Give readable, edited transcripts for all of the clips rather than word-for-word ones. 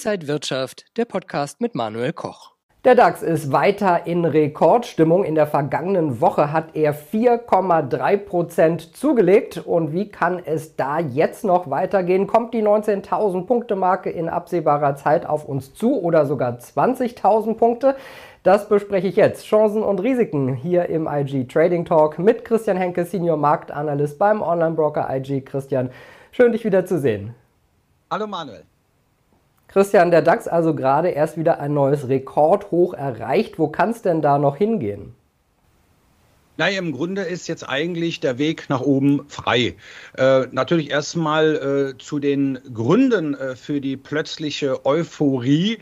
Inside Wirtschaft, der Podcast mit Manuel Koch. Der DAX ist weiter in Rekordstimmung. In der vergangenen Woche hat er 4,3% zugelegt. Und wie kann es da jetzt noch weitergehen? Kommt die 19.000 Punkte Marke in absehbarer Zeit auf uns zu oder sogar 20.000 Punkte? Das bespreche ich jetzt. Chancen und Risiken hier im IG Trading Talk mit Christian Henke, Senior Marktanalyst beim Online-Broker IG. Christian, schön dich wieder zu sehen. Hallo Manuel. Christian, der DAX also gerade erst wieder ein neues Rekordhoch erreicht. Wo kann es denn da noch hingehen? Naja, im Grunde ist jetzt eigentlich der Weg nach oben frei. Natürlich erstmal zu den Gründen für die plötzliche Euphorie.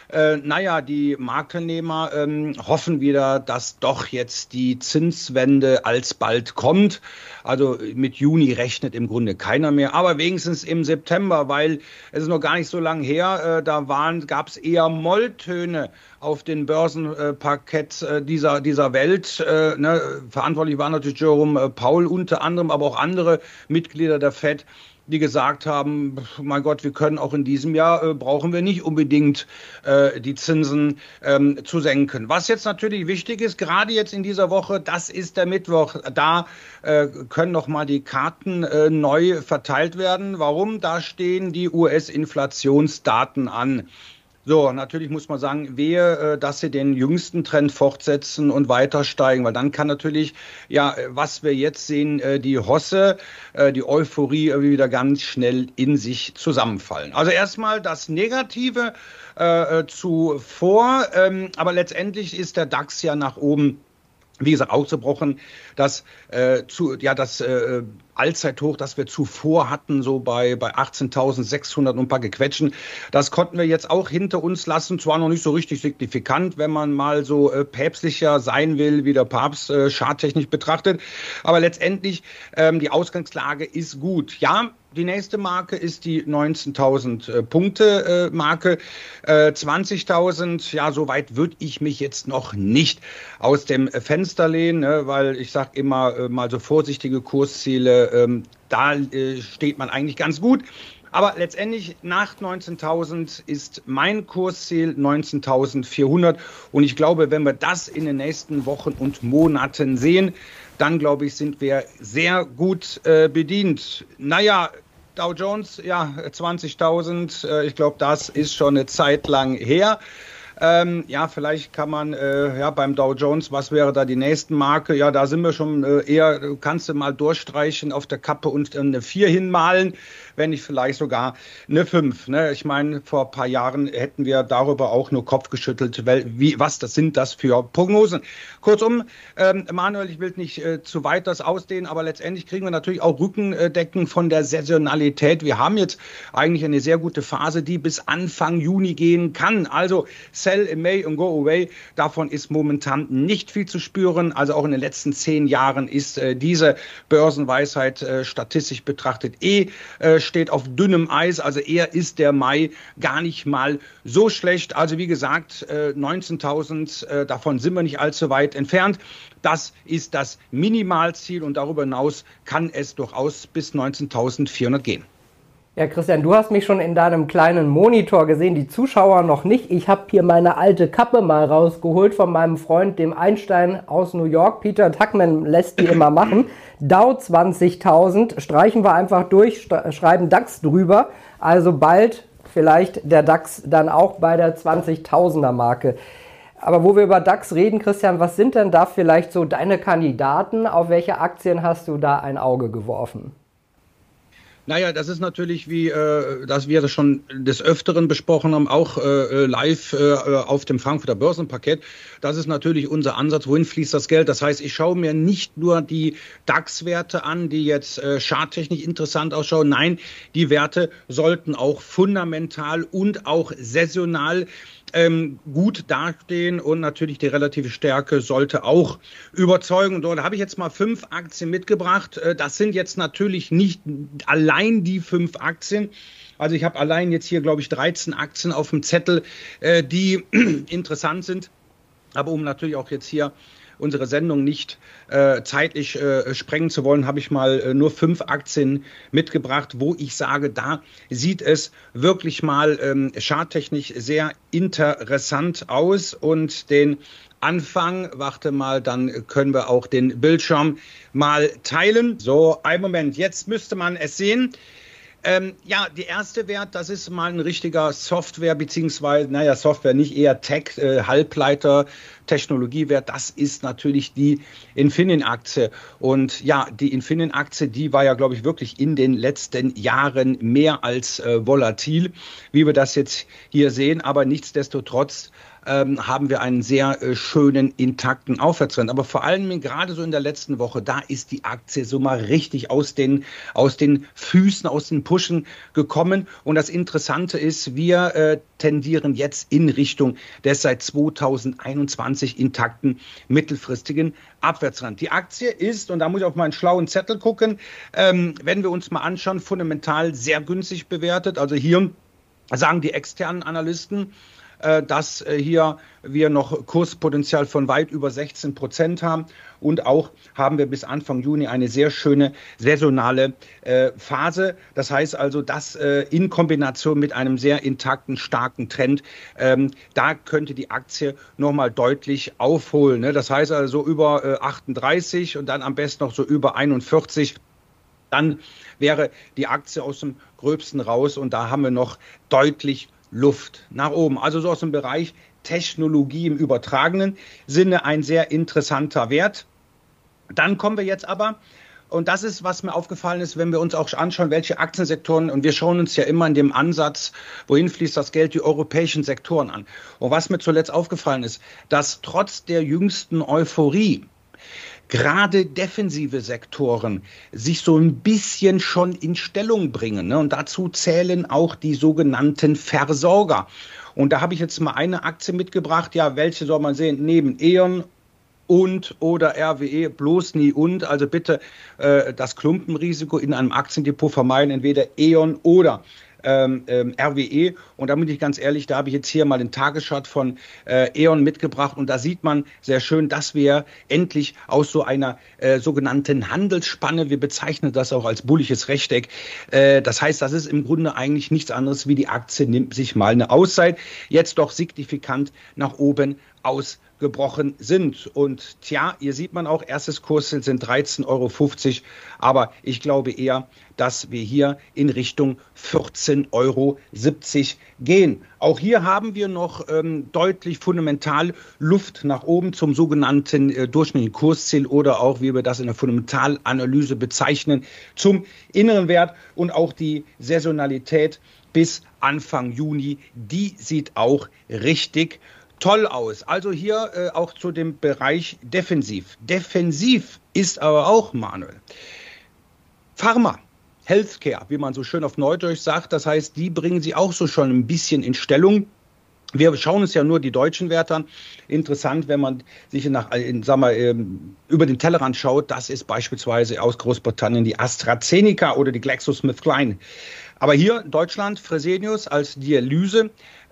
Die Marktteilnehmer hoffen wieder, dass doch jetzt die Zinswende alsbald kommt. Also mit Juni rechnet im Grunde keiner mehr, aber wenigstens im September, weil es ist noch gar nicht so lange her, gab es eher Molltöne auf den Börsenparkett dieser Welt. Verantwortlich war natürlich Jerome Powell unter anderem, aber auch andere Mitglieder der FED, die gesagt haben, mein Gott, wir können auch in diesem Jahr, brauchen wir nicht unbedingt die Zinsen zu senken. Was jetzt natürlich wichtig ist, gerade jetzt in dieser Woche, das ist der Mittwoch, da können nochmal die Karten neu verteilt werden. Warum? Da stehen die US-Inflationsdaten an. So, natürlich muss man sagen, wehe, dass sie den jüngsten Trend fortsetzen und weiter steigen, weil dann kann natürlich, was wir jetzt sehen, die Hosse, die Euphorie wieder ganz schnell in sich zusammenfallen. Also erstmal das Negative zuvor, aber letztendlich ist der DAX ja nach oben, wie gesagt, ausgebrochen, das Allzeithoch, das wir zuvor hatten, so bei 18.600 und ein paar Gequetschen, das konnten wir jetzt auch hinter uns lassen. Zwar noch nicht so richtig signifikant, wenn man mal so päpstlicher sein will, wie der Papst charttechnisch betrachtet, aber letztendlich die Ausgangslage ist gut. Ja, die nächste Marke ist die 19.000 Punkte Marke. 20.000, ja, so weit würde ich mich jetzt noch nicht aus dem Fenster lehnen, ne, weil ich sage immer mal so vorsichtige Kursziele, da steht man eigentlich ganz gut. Aber letztendlich nach 19.000 ist mein Kursziel 19.400. Und ich glaube, wenn wir das in den nächsten Wochen und Monaten sehen, dann glaube ich, sind wir sehr gut bedient. Naja, Dow Jones, 20.000, ich glaube, das ist schon eine Zeit lang her. Vielleicht kann man beim Dow Jones, was wäre da die nächste Marke? Ja, da sind wir schon eher, kannst du mal durchstreichen auf der Kappe und eine 4 hinmalen, wenn nicht vielleicht sogar eine 5. Ne? Ich meine, vor ein paar Jahren hätten wir darüber auch nur Kopf geschüttelt, sind das für Prognosen? Kurzum, Manuel, ich will nicht zu weit das ausdehnen, aber letztendlich kriegen wir natürlich auch Rückendecken von der Saisonalität. Wir haben jetzt eigentlich eine sehr gute Phase, die bis Anfang Juni gehen kann. Also Sell in May und Go Away, davon ist momentan nicht viel zu spüren. Also auch in den letzten 10 Jahren ist diese Börsenweisheit statistisch betrachtet steht auf dünnem Eis. Also eher ist der Mai gar nicht mal so schlecht. Also wie gesagt, 19.000, davon sind wir nicht allzu weit entfernt. Das ist das Minimalziel und darüber hinaus kann es durchaus bis 19.400 gehen. Ja, Christian, du hast mich schon in deinem kleinen Monitor gesehen, die Zuschauer noch nicht. Ich habe hier meine alte Kappe mal rausgeholt von meinem Freund, dem Einstein aus New York. Peter Tuchman lässt die immer machen. Dow 20.000, streichen wir einfach durch, schreiben DAX drüber. Also bald vielleicht der DAX dann auch bei der 20.000er Marke. Aber wo wir über DAX reden, Christian, was sind denn da vielleicht so deine Kandidaten? Auf welche Aktien hast du da ein Auge geworfen? Naja, das ist natürlich, dass wir das schon des Öfteren besprochen haben, auch live auf dem Frankfurter Börsenparkett. Das ist natürlich unser Ansatz, wohin fließt das Geld. Das heißt, ich schaue mir nicht nur die DAX-Werte an, die jetzt charttechnisch interessant ausschauen. Nein, die Werte sollten auch fundamental und auch saisonal gut dastehen und natürlich die relative Stärke sollte auch überzeugen. Und dort habe ich jetzt mal 5 Aktien mitgebracht. Das sind jetzt natürlich nicht allein die 5 Aktien. Also ich habe allein jetzt hier, glaube ich, 13 Aktien auf dem Zettel, die interessant sind. Aber um natürlich auch jetzt hier unsere Sendung nicht zeitlich sprengen zu wollen, habe ich mal nur 5 Aktien mitgebracht, wo ich sage, da sieht es wirklich mal charttechnisch sehr interessant aus. Und den Anfang, warte mal, dann können wir auch den Bildschirm mal teilen. So, einen Moment, jetzt müsste man es sehen. Ja, die erste Wert, das ist mal ein richtiger Software, beziehungsweise, naja, Software nicht, eher Tech, Halbleiter, Technologiewert, das ist natürlich die Infineon-Aktie. Und ja, die Infineon-Aktie, die war ja, glaube ich, wirklich in den letzten Jahren mehr als volatil, wie wir das jetzt hier sehen. Aber nichtsdestotrotz haben wir einen sehr schönen, intakten Aufwärtstrend. Aber vor allem gerade so in der letzten Woche, da ist die Aktie so mal richtig aus den Füßen, aus den Puschen gekommen. Und das Interessante ist, wir tendieren jetzt in Richtung des seit 2021 intakten mittelfristigen Abwärtstrend. Die Aktie ist, und da muss ich auf meinen schlauen Zettel gucken, wenn wir uns mal anschauen, fundamental sehr günstig bewertet. Also hier sagen die externen Analysten, dass hier wir noch Kurspotenzial von weit über 16% haben. Und auch haben wir bis Anfang Juni eine sehr schöne saisonale Phase. Das heißt also, dass in Kombination mit einem sehr intakten, starken Trend, da könnte die Aktie nochmal deutlich aufholen. Ne? Das heißt also über 38 und dann am besten noch so über 41. Dann wäre die Aktie aus dem Gröbsten raus und da haben wir noch deutlich Luft nach oben. Also so aus dem Bereich Technologie im übertragenen Sinne ein sehr interessanter Wert. Dann kommen wir jetzt aber, und das ist, was mir aufgefallen ist, wenn wir uns auch anschauen, welche Aktiensektoren, und wir schauen uns ja immer in dem Ansatz, wohin fließt das Geld, die europäischen Sektoren an. Und was mir zuletzt aufgefallen ist, dass trotz der jüngsten Euphorie gerade defensive Sektoren sich so ein bisschen schon in Stellung bringen. Ne? Und dazu zählen auch die sogenannten Versorger. Und da habe ich jetzt mal eine Aktie mitgebracht. Ja, welche soll man sehen? Neben E.ON und oder RWE, bloß nie und. Also bitte das Klumpenrisiko in einem Aktiendepot vermeiden, entweder E.ON oder RWE. Und da bin ich ganz ehrlich, da habe ich jetzt hier mal den Tageschart von E.ON mitgebracht und da sieht man sehr schön, dass wir endlich aus so einer sogenannten Handelsspanne, wir bezeichnen das auch als bullisches Rechteck, das heißt, das ist im Grunde eigentlich nichts anderes wie die Aktie nimmt sich mal eine Auszeit, jetzt doch signifikant nach oben ausgebrochen sind. Und tja, hier sieht man auch, erstes Kursziel sind 13,50 €, aber ich glaube eher, dass wir hier in Richtung 14,70 € gehen. Auch hier haben wir noch deutlich fundamental Luft nach oben zum sogenannten durchschnittlichen Kursziel oder auch, wie wir das in der Fundamentalanalyse bezeichnen, zum inneren Wert. Und auch die Saisonalität bis Anfang Juni, die sieht auch richtig toll aus. Also hier auch zu dem Bereich defensiv. Defensiv ist aber auch, Manuel, Pharma, Healthcare, wie man so schön auf Neudeutsch sagt. Das heißt, die bringen sie auch so schon ein bisschen in Stellung. Wir schauen uns ja nur die deutschen Werte an. Interessant, wenn man sich über den Tellerrand schaut, das ist beispielsweise aus Großbritannien die AstraZeneca oder die GlaxoSmithKline. Aber hier in Deutschland Fresenius als Dialyse,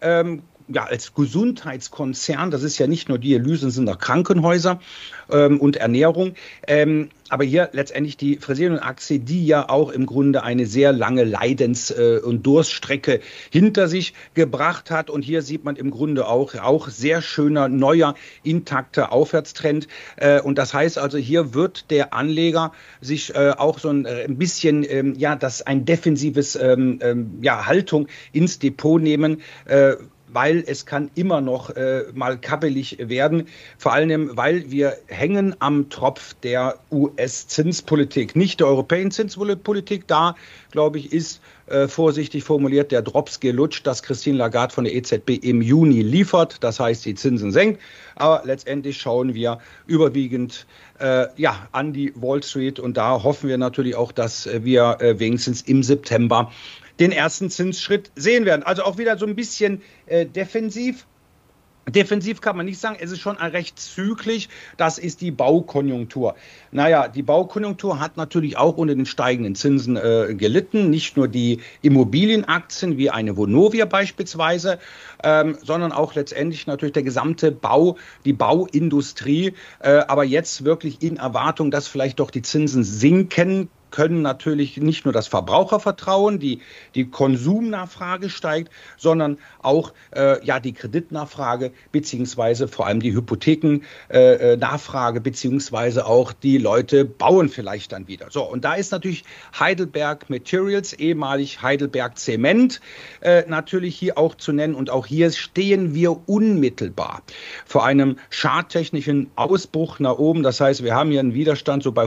als Gesundheitskonzern, das ist ja nicht nur Dialyse, das sind auch Krankenhäuser und Ernährung. Aber hier letztendlich die Fresenius-Aktie, die ja auch im Grunde eine sehr lange Leidens- und Durststrecke hinter sich gebracht hat. Und hier sieht man im Grunde auch sehr schöner, neuer, intakter Aufwärtstrend. Und das heißt also, hier wird der Anleger sich auch so ein bisschen, ein defensives Haltung ins Depot nehmen, weil es kann immer noch mal kabbelig werden, vor allem, weil wir hängen am Tropf der US-Zinspolitik, nicht der europäischen Zinspolitik. Da, glaube ich, ist vorsichtig formuliert der Drops gelutscht, dass Christine Lagarde von der EZB im Juni liefert, das heißt, die Zinsen senkt. Aber letztendlich schauen wir überwiegend an die Wall Street und da hoffen wir natürlich auch, dass wir wenigstens im September den ersten Zinsschritt sehen werden. Also auch wieder so ein bisschen defensiv. Defensiv kann man nicht sagen, es ist schon recht zyklisch, das ist die Baukonjunktur. Naja, die Baukonjunktur hat natürlich auch unter den steigenden Zinsen gelitten, nicht nur die Immobilienaktien wie eine Vonovia beispielsweise, sondern auch letztendlich natürlich der gesamte Bau, die Bauindustrie, aber jetzt wirklich in Erwartung, dass vielleicht doch die Zinsen sinken, können natürlich nicht nur das Verbrauchervertrauen, die Konsumnachfrage steigt, sondern auch die Kreditnachfrage beziehungsweise vor allem die Hypothekennachfrage beziehungsweise auch die Leute bauen vielleicht dann wieder. So, und da ist natürlich Heidelberg Materials, ehemalig Heidelberg Zement, natürlich hier auch zu nennen. Und auch hier stehen wir unmittelbar vor einem charttechnischen Ausbruch nach oben. Das heißt, wir haben hier einen Widerstand so bei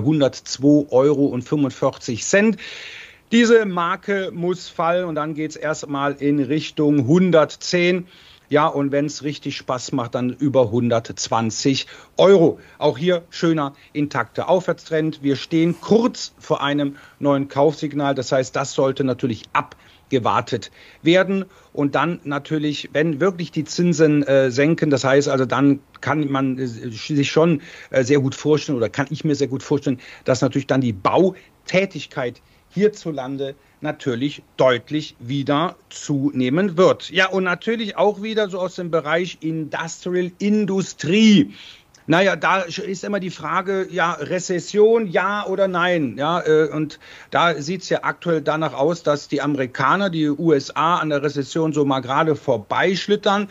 102,45 €. Diese Marke muss fallen und dann geht es erstmal in Richtung 110. Ja, und wenn es richtig Spaß macht, dann über 120 €. Auch hier schöner intakter Aufwärtstrend. Wir stehen kurz vor einem neuen Kaufsignal. Das heißt, das sollte natürlich abgewartet werden. Und dann natürlich, wenn wirklich die Zinsen senken, das heißt also, dann kann man sich schon sehr gut vorstellen oder kann ich mir sehr gut vorstellen, dass natürlich dann die Bautätigkeit hierzulande natürlich deutlich wieder zunehmen wird. Ja, und natürlich auch wieder so aus dem Bereich Industrie. Naja, da ist immer die Frage, ja, Rezession, ja oder nein. Ja, und da sieht es ja aktuell danach aus, dass die Amerikaner, die USA an der Rezession so mal gerade vorbeischlittern.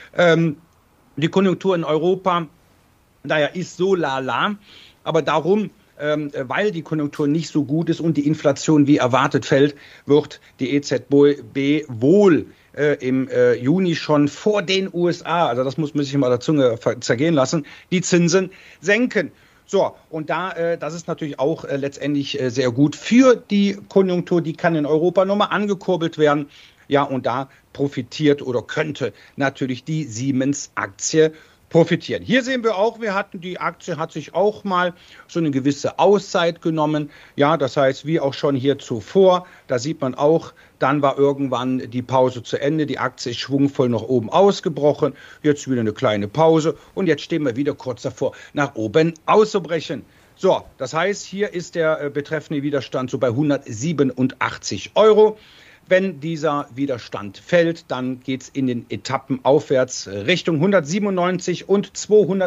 Die Konjunktur in Europa, naja, ist so lala, aber darum, weil die Konjunktur nicht so gut ist und die Inflation wie erwartet fällt, wird die EZB wohl im Juni schon vor den USA, also das muss man sich mal der Zunge zergehen lassen, die Zinsen senken. So, und das ist natürlich auch letztendlich sehr gut für die Konjunktur, die kann in Europa nochmal angekurbelt werden. Ja, und da profitiert oder könnte natürlich die Siemens-Aktie profitieren. Hier sehen wir auch, die Aktie hat sich auch mal so eine gewisse Auszeit genommen. Ja, das heißt, wie auch schon hier zuvor, da sieht man auch, dann war irgendwann die Pause zu Ende. Die Aktie ist schwungvoll nach oben ausgebrochen. Jetzt wieder eine kleine Pause und jetzt stehen wir wieder kurz davor, nach oben auszubrechen. So, das heißt, hier ist der betreffende Widerstand so bei 187 €. Wenn dieser Widerstand fällt, dann geht es in den Etappen aufwärts Richtung 197 und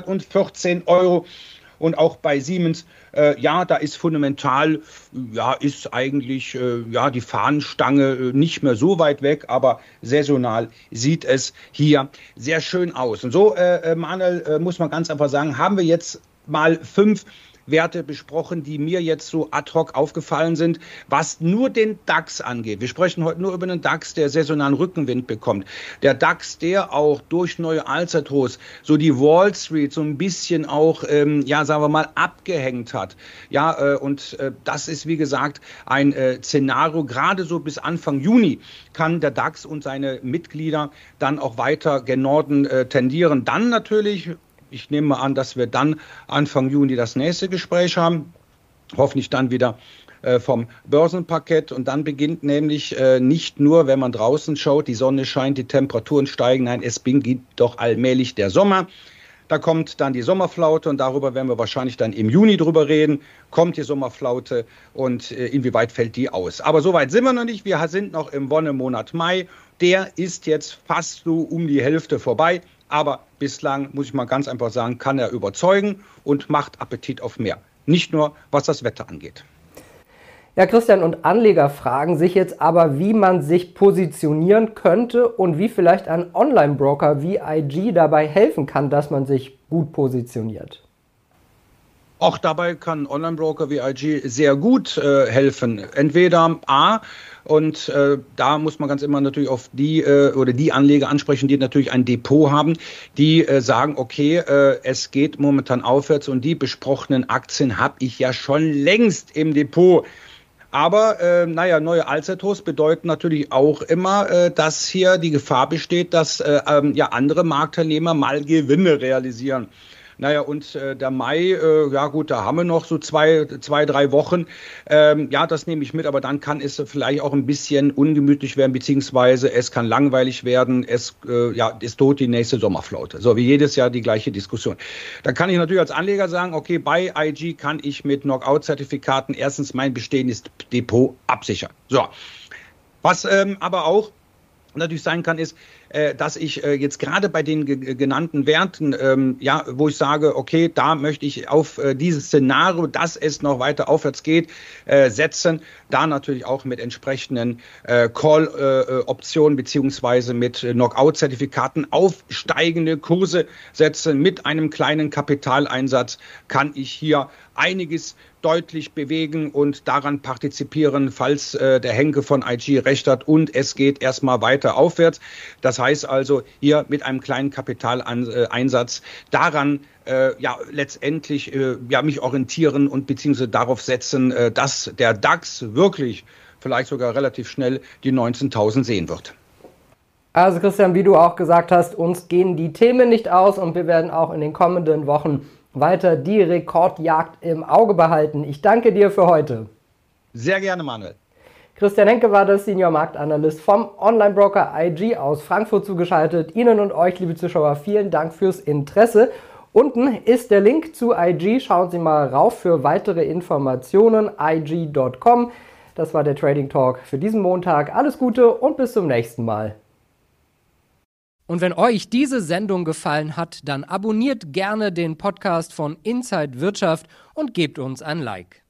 214 €. Und auch bei Siemens, da ist fundamental, ist eigentlich die Fahnenstange nicht mehr so weit weg, aber saisonal sieht es hier sehr schön aus. Und so, Manuel, muss man ganz einfach sagen, haben wir jetzt mal 5 Werte besprochen, die mir jetzt so ad hoc aufgefallen sind, was nur den DAX angeht. Wir sprechen heute nur über den DAX, der saisonalen Rückenwind bekommt. Der DAX, der auch durch neue Allzeithochs so die Wall Street so ein bisschen auch, sagen wir mal, abgehängt hat. Ja, und das ist, wie gesagt, ein Szenario, gerade so bis Anfang Juni kann der DAX und seine Mitglieder dann auch weiter gen Norden tendieren. Dann natürlich, ich nehme mal an, dass wir dann Anfang Juni das nächste Gespräch haben. Hoffentlich dann wieder vom Börsenparkett. Und dann beginnt nämlich nicht nur, wenn man draußen schaut, die Sonne scheint, die Temperaturen steigen. Nein, es beginnt doch allmählich der Sommer. Da kommt dann die Sommerflaute und darüber werden wir wahrscheinlich dann im Juni drüber reden. Kommt die Sommerflaute und inwieweit fällt die aus? Aber so weit sind wir noch nicht. Wir sind noch im Wonnemonat Mai. Der ist jetzt fast so um die Hälfte vorbei. Aber bislang, muss ich mal ganz einfach sagen, kann er überzeugen und macht Appetit auf mehr. Nicht nur, was das Wetter angeht. Ja, Christian, und Anleger fragen sich jetzt aber, wie man sich positionieren könnte und wie vielleicht ein Online-Broker wie IG dabei helfen kann, dass man sich gut positioniert. Auch dabei kann ein Online-Broker wie IG sehr gut helfen. Entweder und da muss man ganz immer natürlich auf die Anleger ansprechen, die natürlich ein Depot haben, die sagen, okay, es geht momentan aufwärts und die besprochenen Aktien habe ich ja schon längst im Depot. Aber neue Allzeithochs bedeuten natürlich auch immer, dass hier die Gefahr besteht, dass andere Marktteilnehmer mal Gewinne realisieren. Naja, und der Mai, ja gut, da haben wir noch so zwei, 3 Wochen. Ja, das nehme ich mit, aber dann kann es vielleicht auch ein bisschen ungemütlich werden, beziehungsweise es kann langweilig werden. Es ist tot die nächste Sommerflaute. So wie jedes Jahr die gleiche Diskussion. Da kann ich natürlich als Anleger sagen, okay, bei IG kann ich mit Knockout-Zertifikaten erstens mein bestehendes Depot absichern. So, was aber auch natürlich sein kann, ist, dass ich jetzt gerade bei den genannten Werten, wo ich sage, okay, da möchte ich auf dieses Szenario, dass es noch weiter aufwärts geht, setzen, da natürlich auch mit entsprechenden Call-Optionen beziehungsweise mit Knockout-Zertifikaten auf steigende Kurse setzen. Mit einem kleinen Kapitaleinsatz kann ich hier einiges deutlich bewegen und daran partizipieren, falls der Henke von IG recht hat und es geht erstmal weiter aufwärts. Das heißt also hier mit einem kleinen Kapitaleinsatz daran letztendlich mich orientieren und beziehungsweise darauf setzen, dass der DAX wirklich vielleicht sogar relativ schnell die 19.000 sehen wird. Also Christian, wie du auch gesagt hast, uns gehen die Themen nicht aus und wir werden auch in den kommenden Wochen weiter die Rekordjagd im Auge behalten. Ich danke dir für heute. Sehr gerne, Manuel. Christian Henke war der Senior Marktanalyst vom Online-Broker IG aus Frankfurt zugeschaltet. Ihnen und euch, liebe Zuschauer, vielen Dank fürs Interesse. Unten ist der Link zu IG. Schauen Sie mal rauf für weitere Informationen. IG.com. Das war der Trading Talk für diesen Montag. Alles Gute und bis zum nächsten Mal. Und wenn euch diese Sendung gefallen hat, dann abonniert gerne den Podcast von Inside Wirtschaft und gebt uns ein Like.